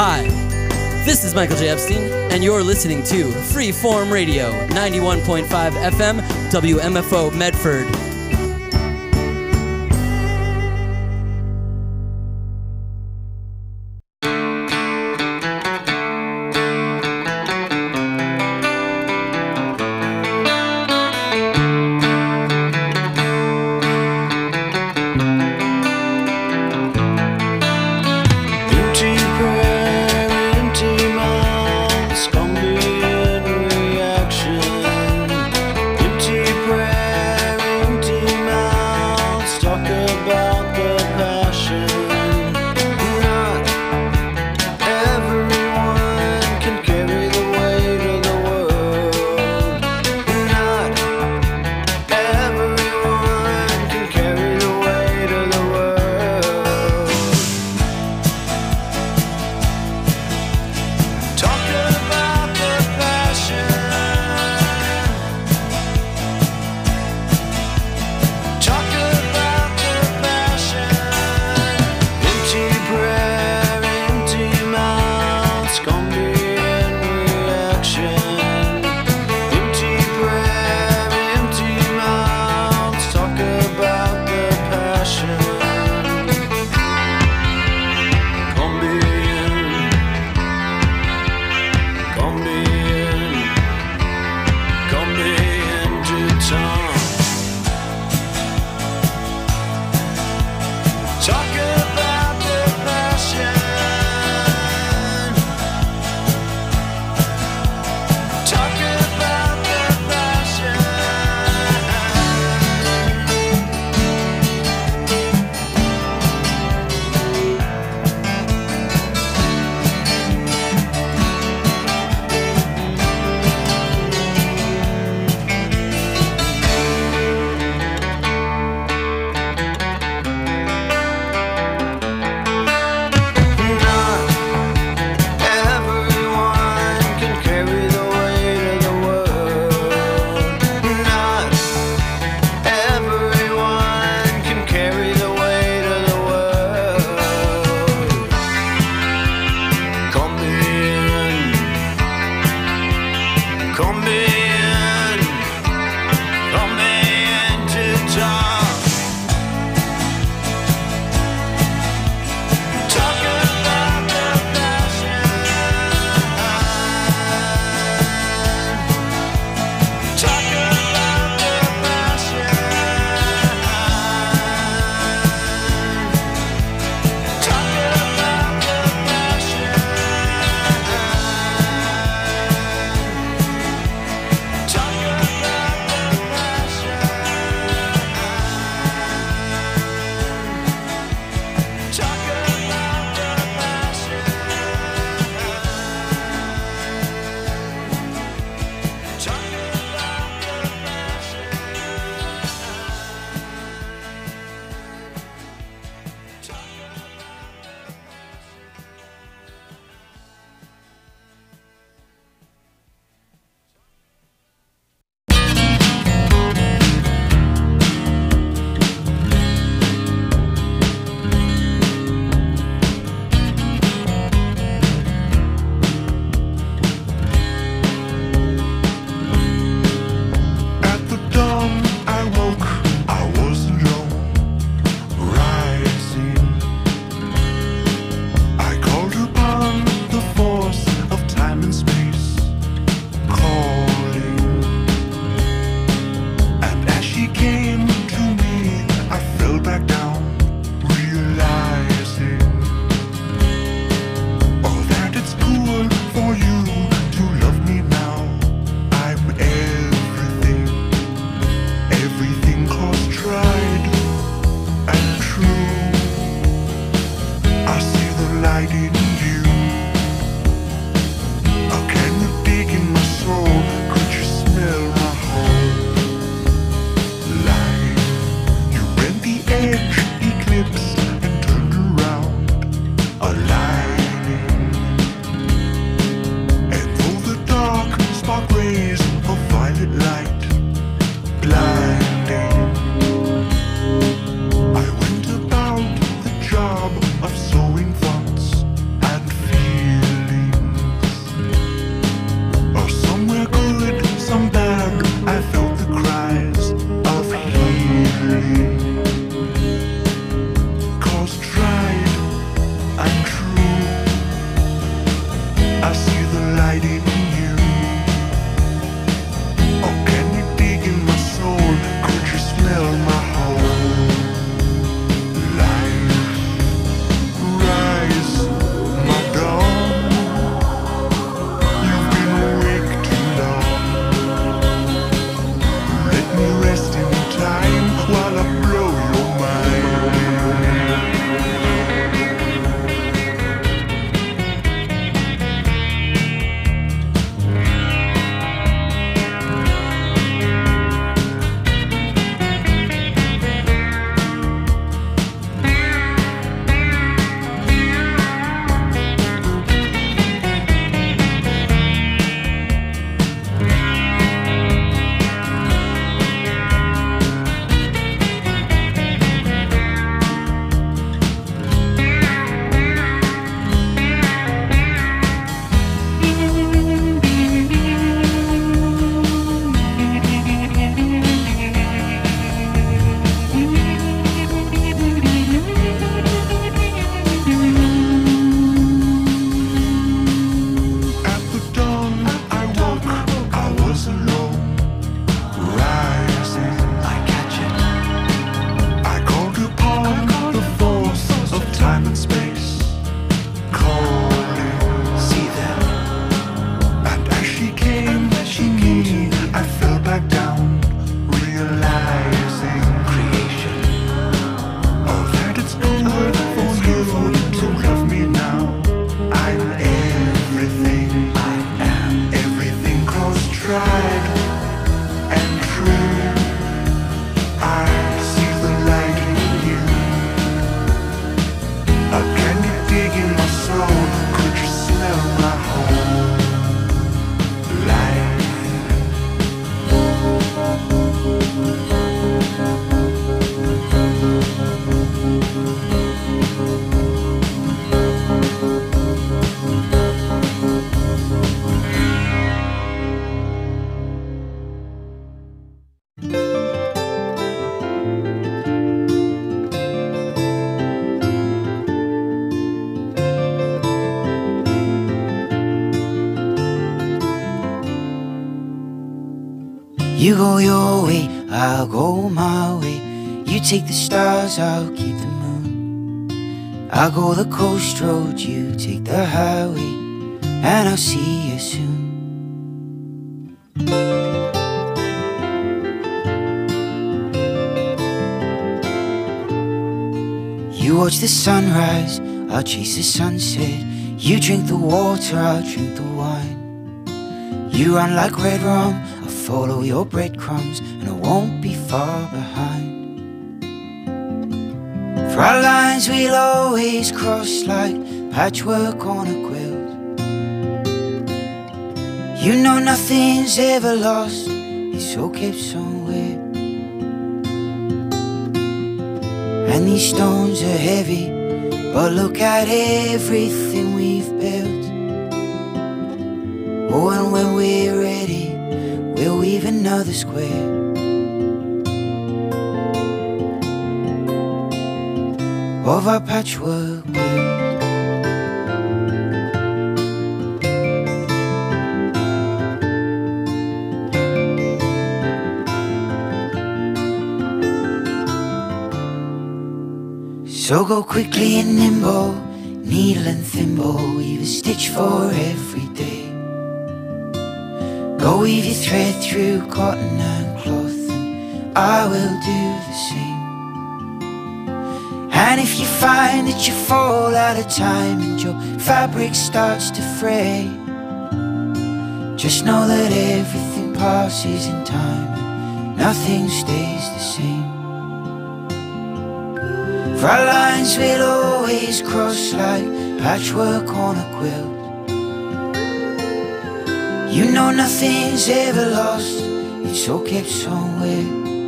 Hi, this is Michael J. Epstein, and you're listening to Freeform Radio, 91.5 FM, WMFO Medford. Empty light in you? Oh, can you dig in my soul? Could you smell my whole life? Rise, my dawn. You've been awake too long. Let me rest in time while I blow your mind. You go your way, I'll go my way. You take the stars, I'll keep the moon. I'll go the coast road, you take the highway, and I'll see you soon. You watch the sunrise, I'll chase the sunset. You drink the water, I'll drink the wine. You run like red rum, follow your breadcrumbs, and I won't be far behind. For our lines we'll always cross like patchwork on a quilt. You know nothing's ever lost, it's all kept somewhere. And these stones are heavy, but look at everything we've built. Oh, and when we're ready, we'll weave another square of our patchwork quilt. So go quickly and nimble, needle and thimble, weave a stitch for every day. Go weave your thread through cotton and cloth, and I will do the same. And if you find that you fall out of time and your fabric starts to fray, just know that everything passes in time and nothing stays the same. For our lines will always cross like patchwork on a quilt. You know nothing's ever lost, it's all kept somewhere.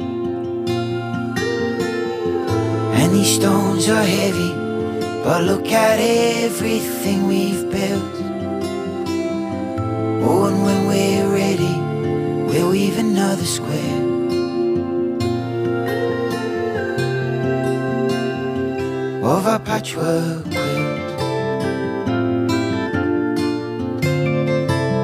And these stones are heavy, but look at everything we've built. Oh, and when we're ready, we'll weave another square of our patchwork quilt.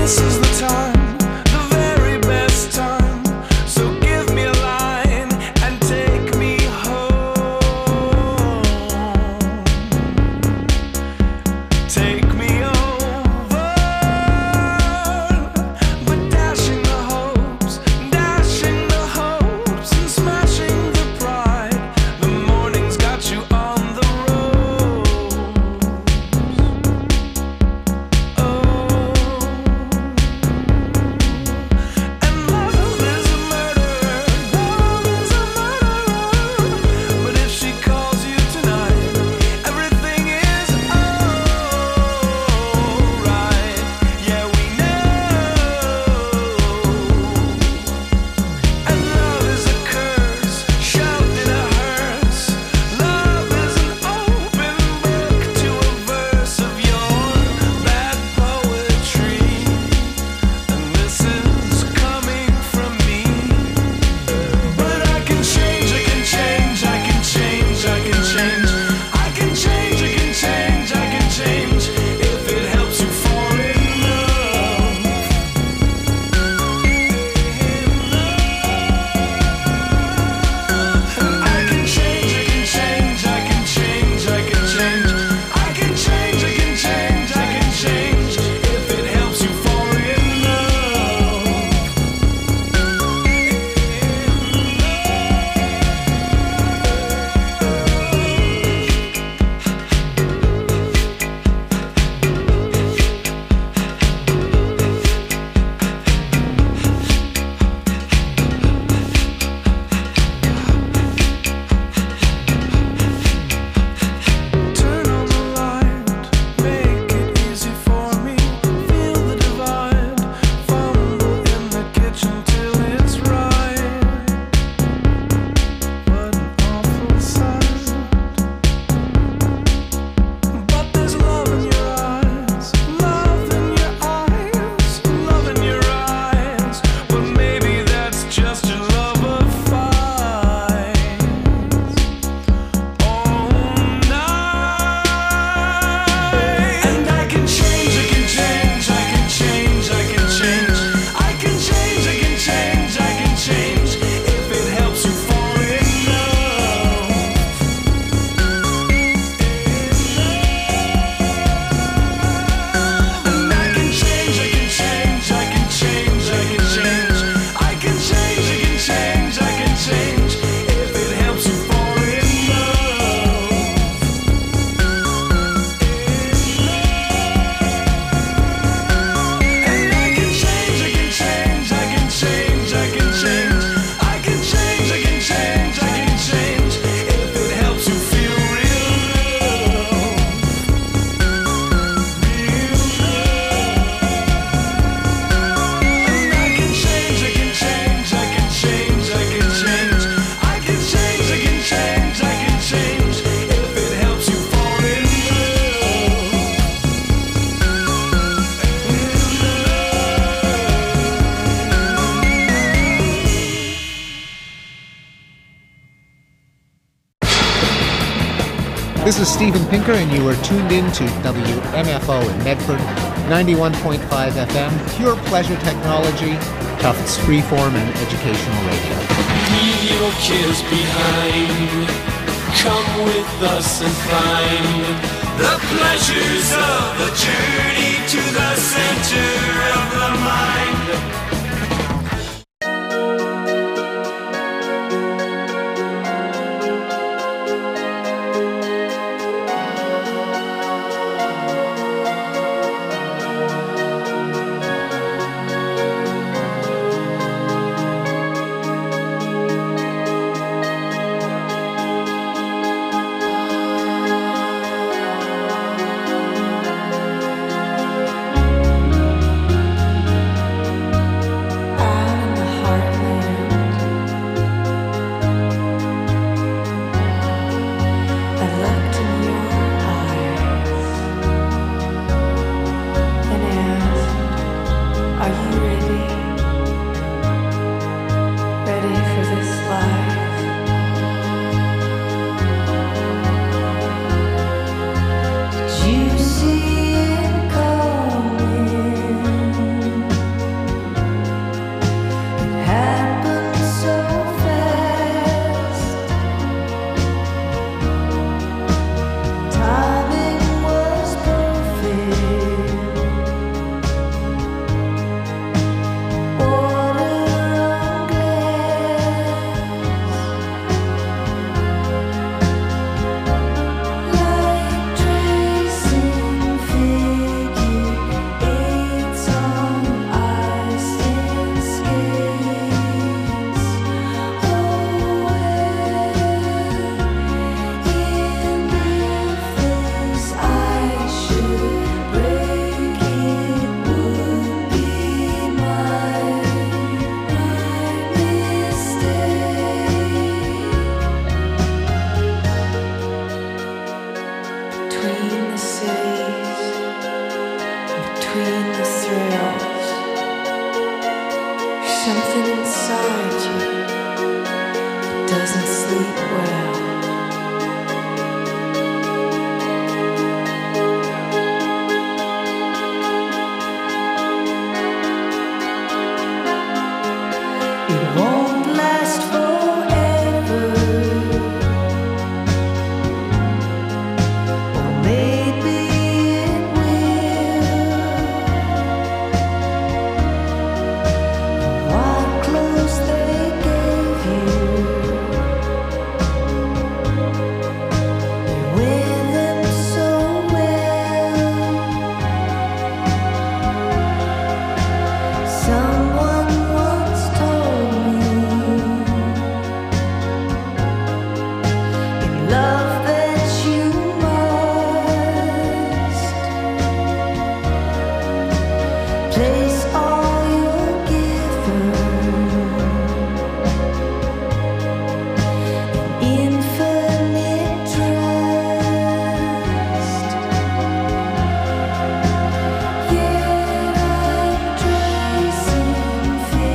This is Steven Pinker, and you are tuned in to WMFO in Medford, 91.5 FM, pure pleasure technology, Tufts freeform and educational radio. Leave your cares behind, come with us and find the pleasures of a journey to the center of the mind. thrills. Something inside you doesn't sleep well. It won't last forever, or maybe it will. What clothes they gave you, you wear them so well. Someone once told me, in love that you must place all you're given in infinite trust. Yet I'm tracing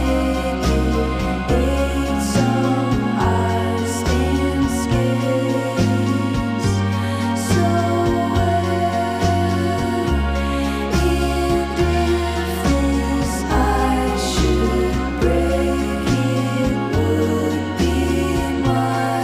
figures on ice and skates so well. And if this ice should break, it would be my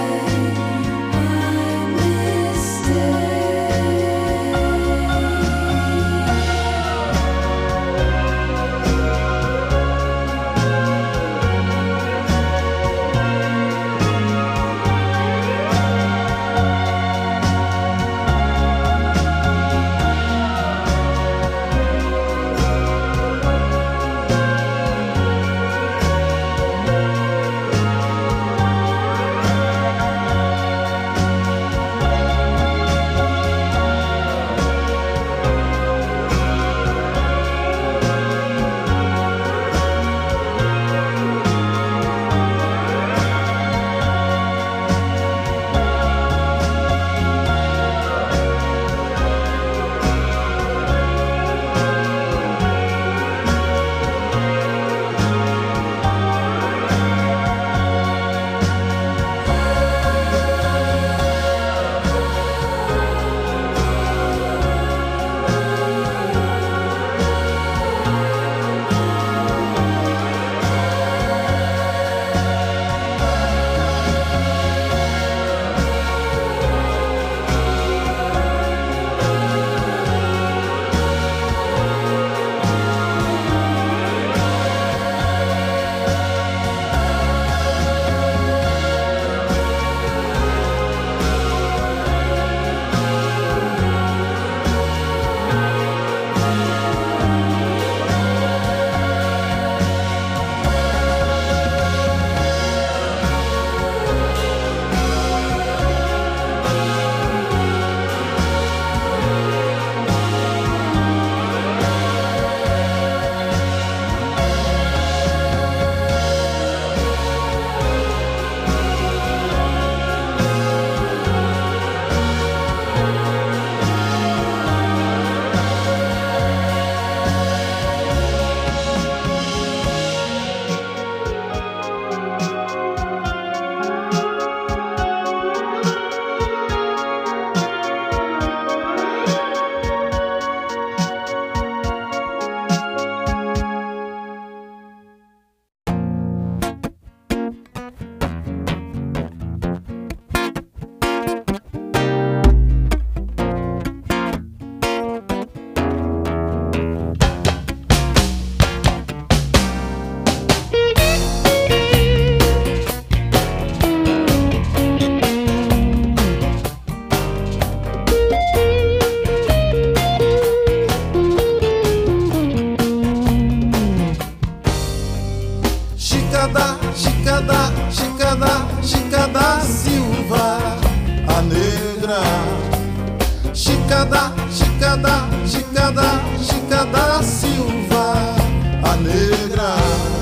Chica da Silva, a negra.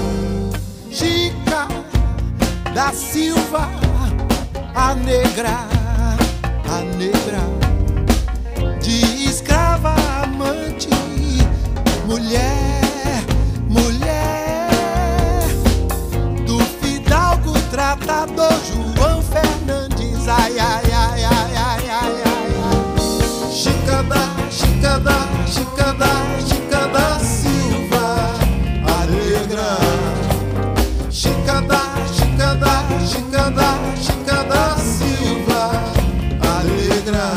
Chica da Silva, a negra, de escrava amante, mulher, mulher do fidalgo tratador João Fernandes. Ai, ai, ai, ai, ai, ai, ai. Chicada, chicada, chicada, chicada Silva, a negra. Chicada, chicada, chicada, chicada Silva, a negra.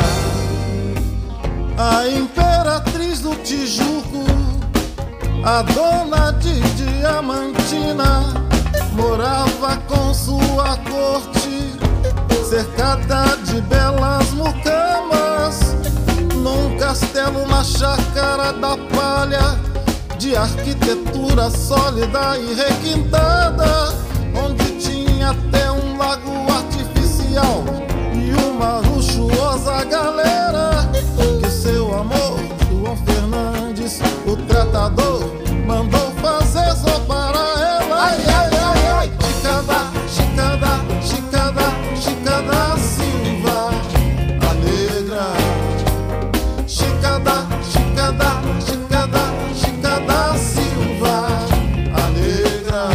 A imperatriz do Tijuco, a dona de Diamantina, morava com sua corte, cercada de belas mucamas, num castelo na chácara da Palha, de arquitetura sólida e requintada, onde tinha até um lago artificial e uma luxuosa galera que seu amor, João Fernandes, o tratador, mandou fazer só para ela. Ai, ai, ai, ai. Chicada, chicada, chicada, chicada Silva, a negra. Chicada, chicada, chicada, chicada Silva, a negra.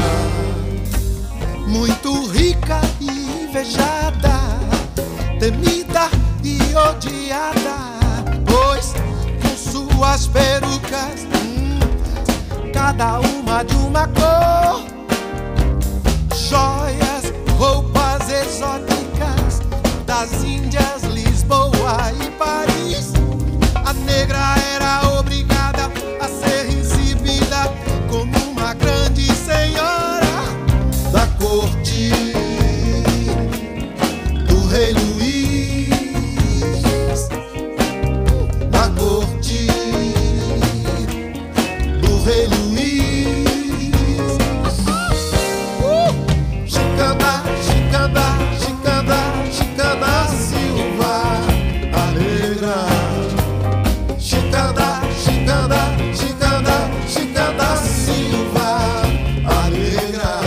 Muito rica e invejada, temida e odiada, pois com suas perucas, cada uma de uma cor, joias, roupas exóticas das Índias, Lisboa e Paris, a negra era obrigada a ser recebida como uma grande senhora da corte do rei Luís, da corte do rei Luís. Chicada, chicada, chicada, chicada Silva, a negra. Chicada, chicada, chicada, chicada Silva, a negra.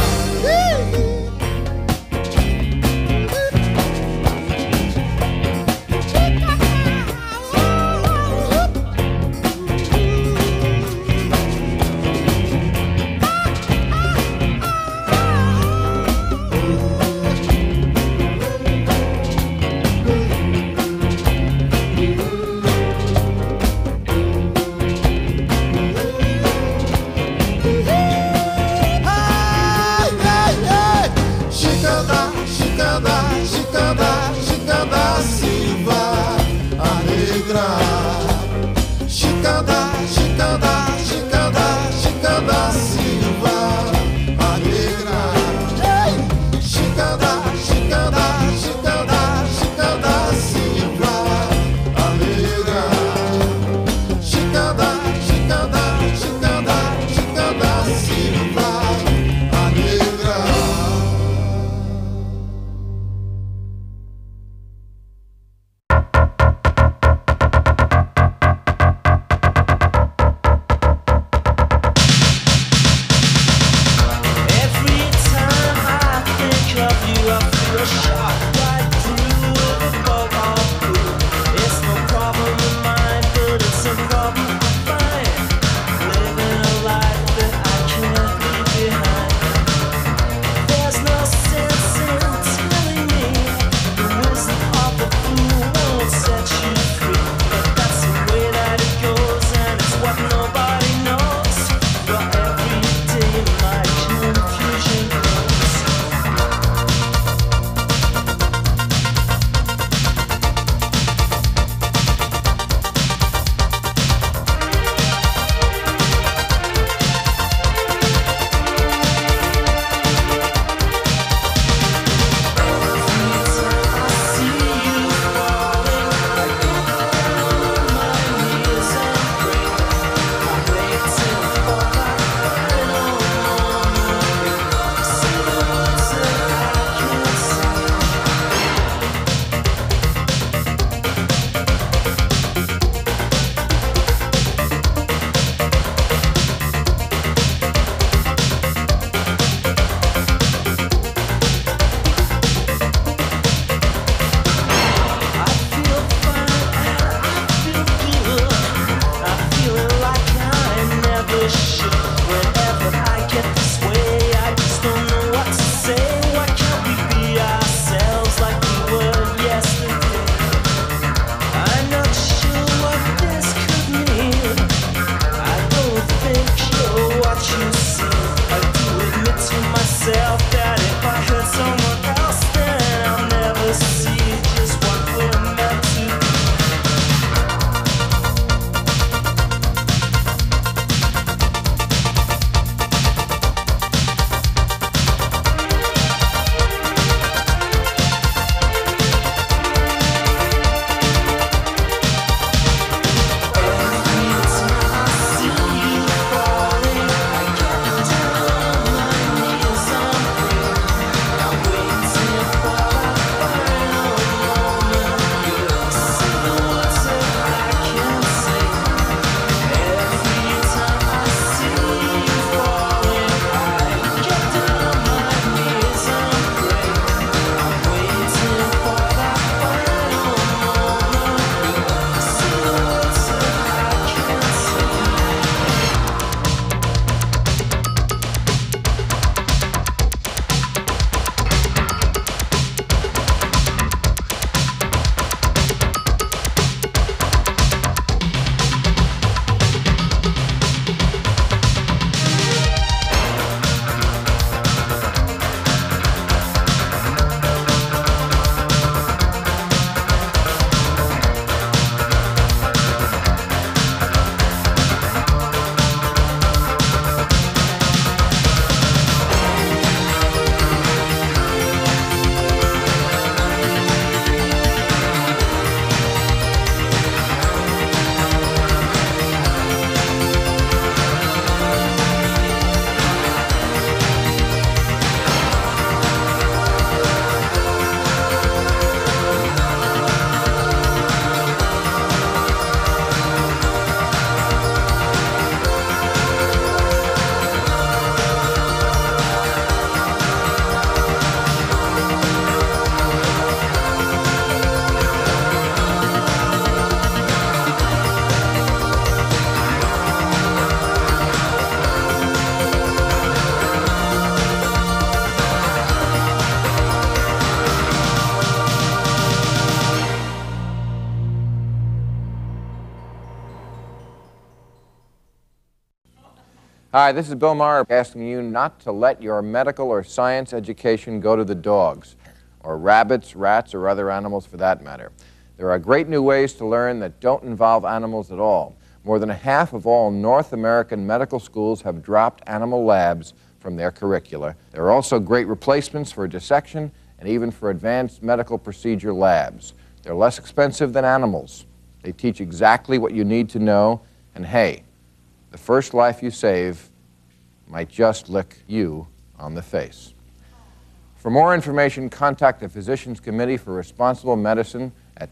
Hi, this is Bill Maher asking you not to let your medical or science education go to the dogs, or rabbits, rats, or other animals for that matter. There are great new ways to learn that don't involve animals at all. More than half of all North American medical schools have dropped animal labs from their curricula. There are also great replacements for dissection and even for advanced medical procedure labs. They're less expensive than animals. They teach exactly what you need to know, and hey, the first life you save might just lick you on the face. For more information, contact the Physicians Committee for Responsible Medicine at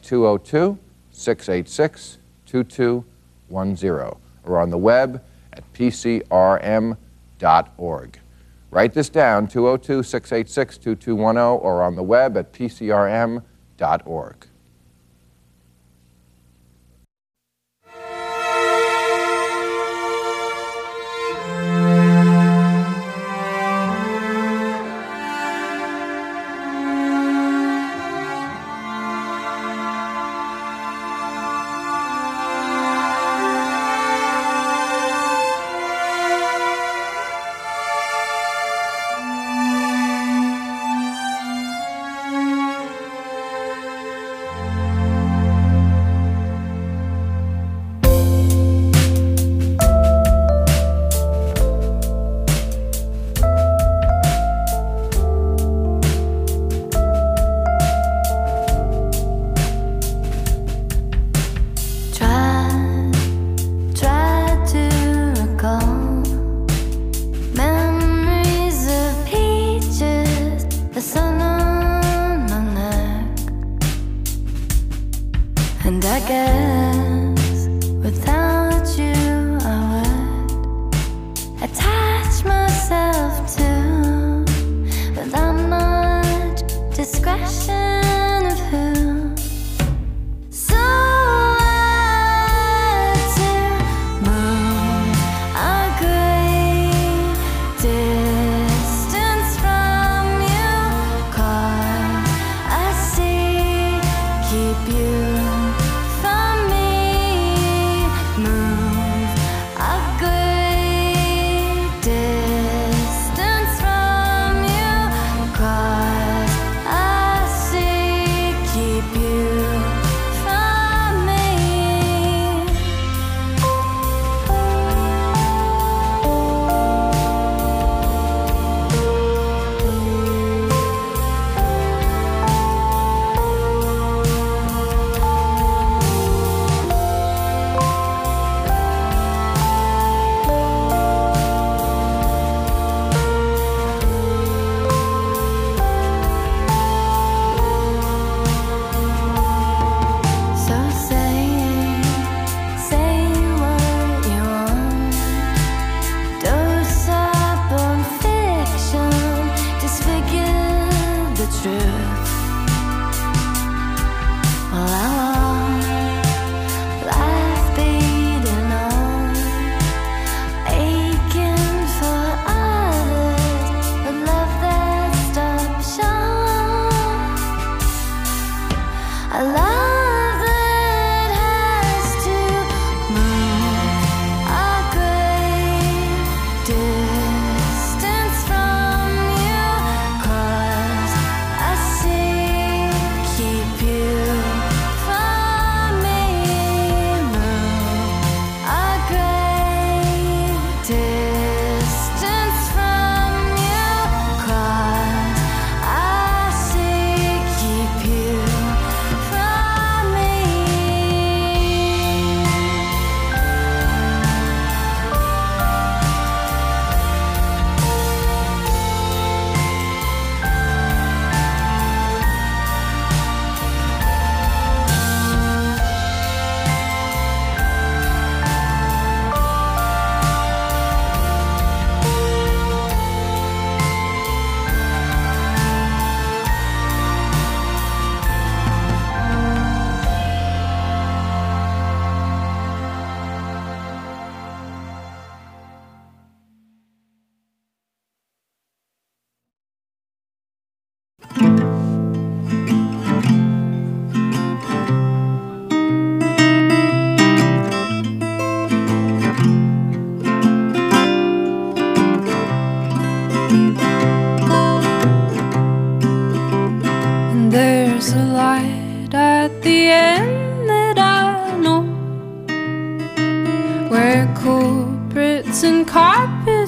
202-686-2210 or on the web at pcrm.org. Write this down, 202-686-2210 or on the web at pcrm.org.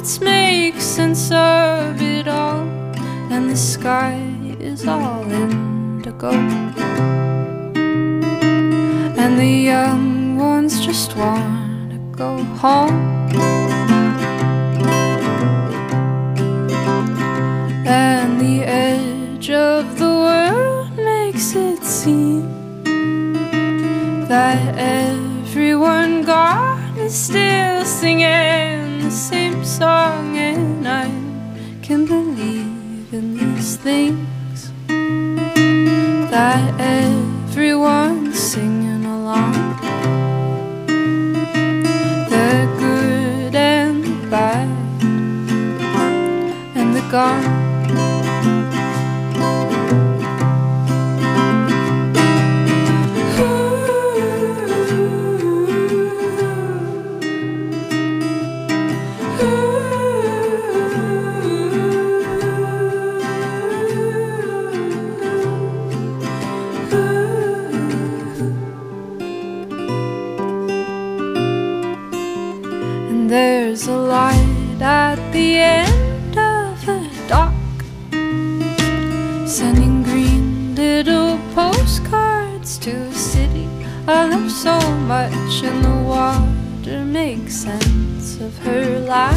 let's make sense of it all. And the sky is all indigo, and the young ones just wanna go home. And the edge of the world makes it seem that everyone gone is still singing the same song. And I can believe in these things, that everyone's singing along, the good and the bad and the gone. There's a light at the end of a dock, sending green little postcards to a city I love so much. And the water makes sense of her laugh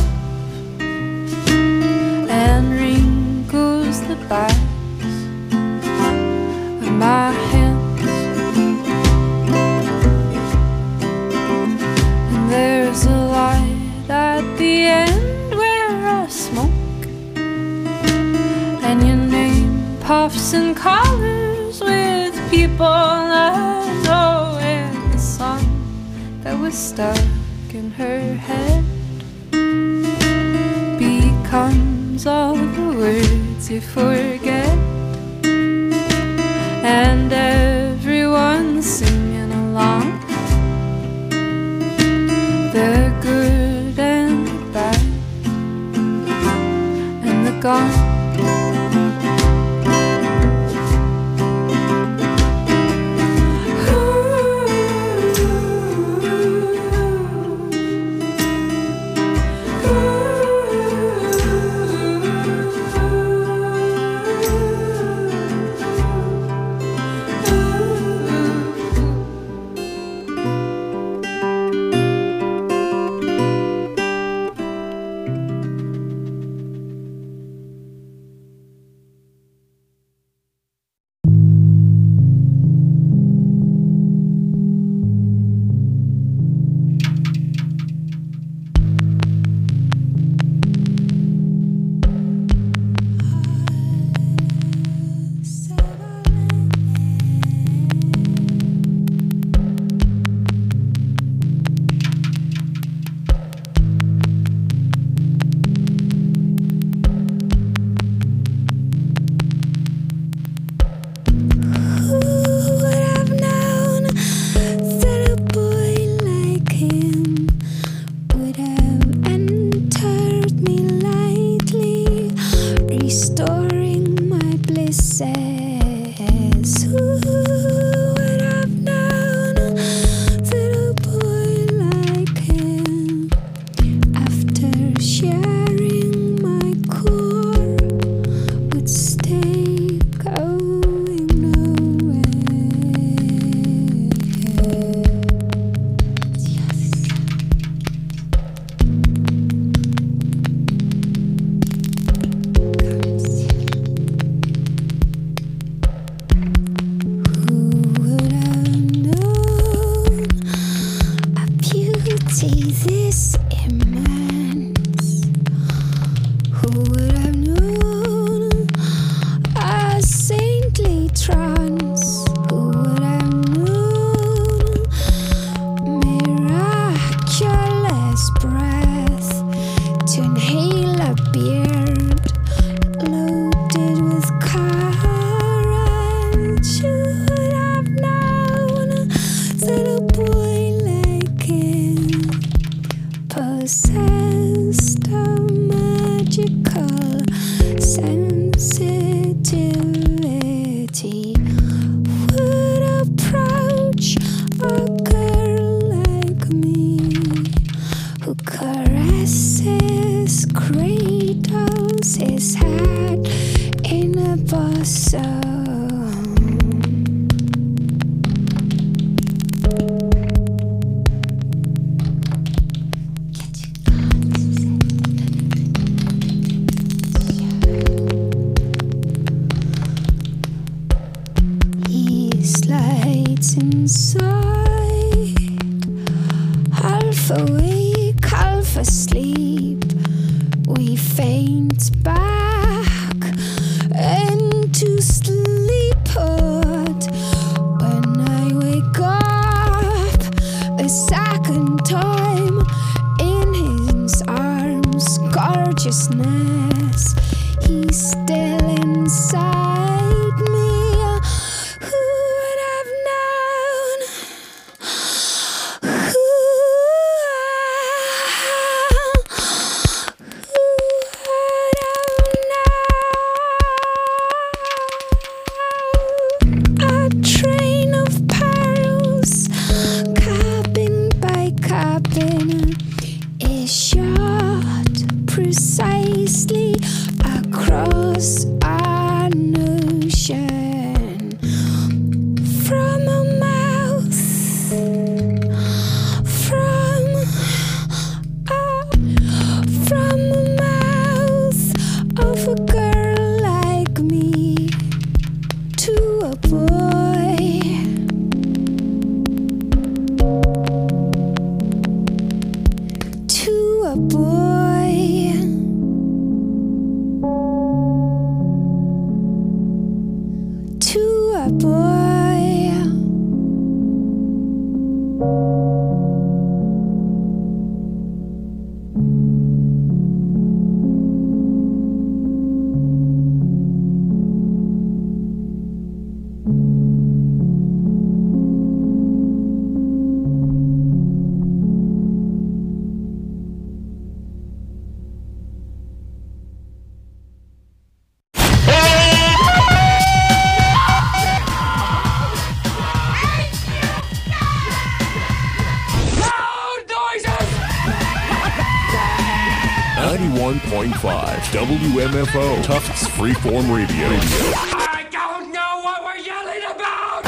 and wrinkles the backs of my hands. And there's a light at the end where I smoke, and your name puffs and colors with people I know. And the song that was stuck in her head becomes all the words you forget. And everyone's singing along, the good and the bad and the gone. Caresses cradles his head in a bosom. He slides inside, half awake, half asleep. We faint back into sleephood. When I wake up a second time in his arms, gorgeousness, he's still inside me. Who would have known? A train of perils, cabin by cabin, is shot precisely across an ocean from a mouth, from the mouth of a girl like me to a boy, to a boy, to a boy. WMFO, Tufts Freeform Radio. I don't know what we're yelling about!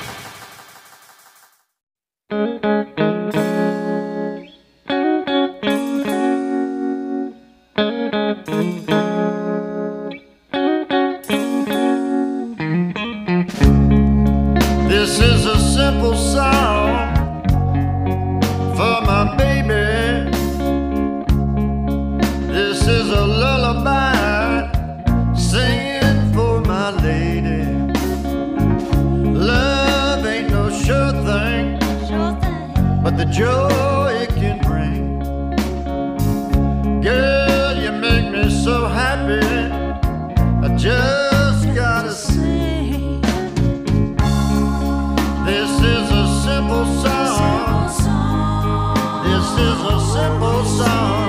This is a simple song for my baby. This is a lullaby singing for my lady. Love ain't no sure thing, but the joy it can bring. Girl, you make me so happy, I just gotta sing. This is a simple song. This is a simple song.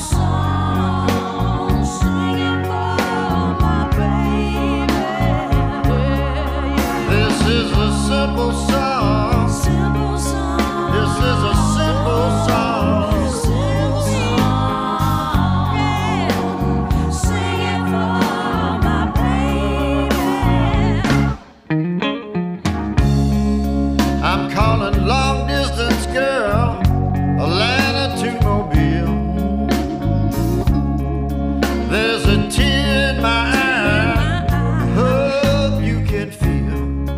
This is a simple song. This is a simple song. Sing it for my baby. I'm calling long distance girl, Atlanta to Mobile. There's a tear in my eye, hope you can feel.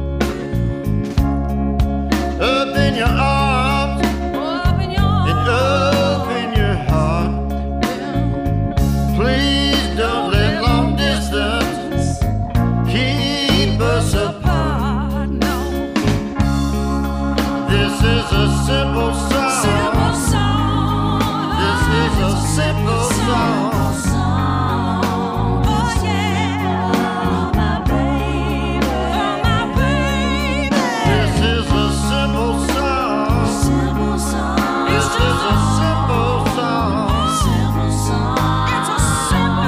Up in your arms, and up in your heart. Please don't let long distance keep us apart. This is a simple song. This is a simple song. This is a simple song. This is a simple song.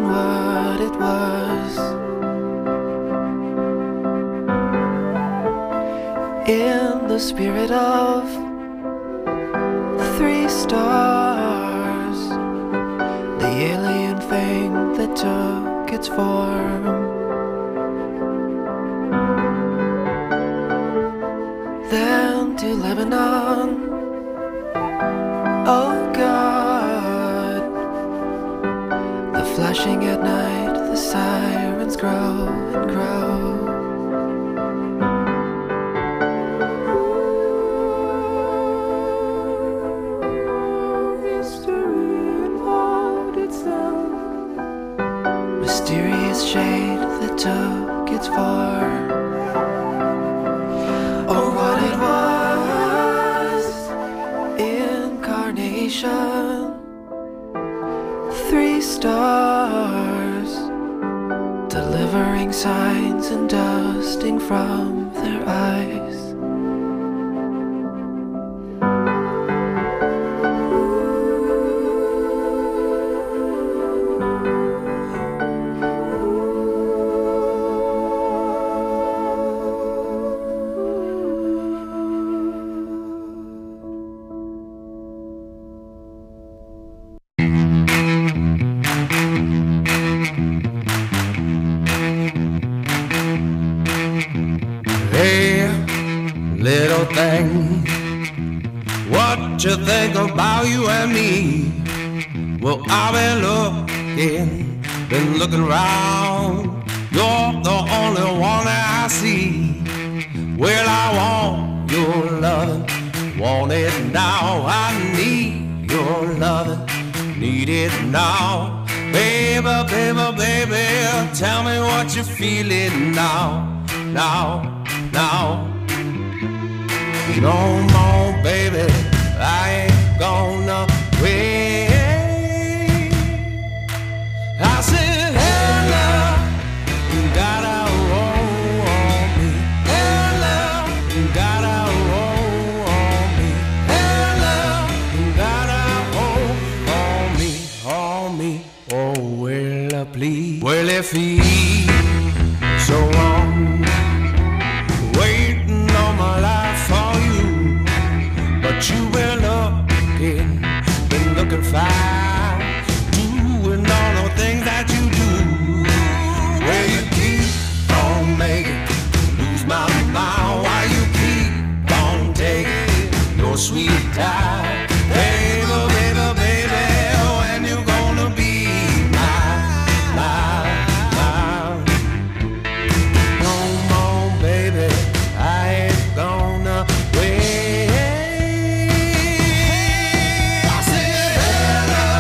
what it was. In the spirit of 3 stars, the alien thing that took its form. Then to Lebanon, oh God, the flashing at night, the sirens grow and grow. Mysterious shade that took its form. Oh, what it was, incarnation, 3 stars, delivering signs and dusting from their eyes. Little thing, what you think about you and me? Well, I've been looking around. You're the only one that I see. Well, I want your loving, want it now. I need your loving, need it now. Baby, baby, baby, tell me what you're feeling now, now, now. Come on, baby, I ain't gonna wait. I said, hey, love, you gotta roll on me. Hey, love, you gotta roll on me. Hey, love, you gotta hold on me, on me. Oh, well, please. Well, if he so long, waiting on my life for you, but you been looking fine, doing all the things that you do. Well, you keep on making lose my mind, why you keep on taking your sweet time, baby, baby, baby, when you gonna be mine, mine, mine. Come on, baby, I ain't gonna wait. I said, hey, love,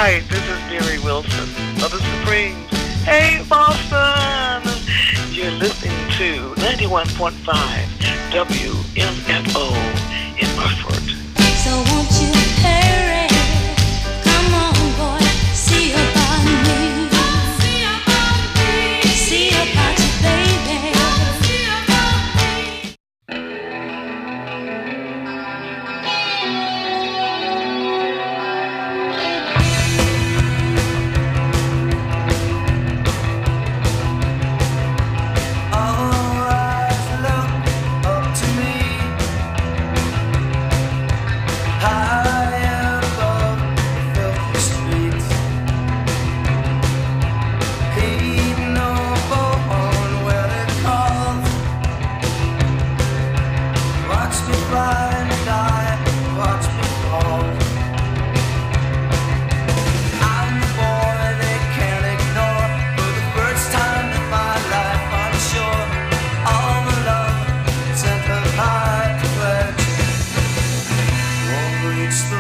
Hi, this is Mary Wilson of the Supremes. Hey, Boston! You're listening to 91.5 WMFO in Hartford. So won't you hurry? Come on, boy, see about me. See about you, baby. High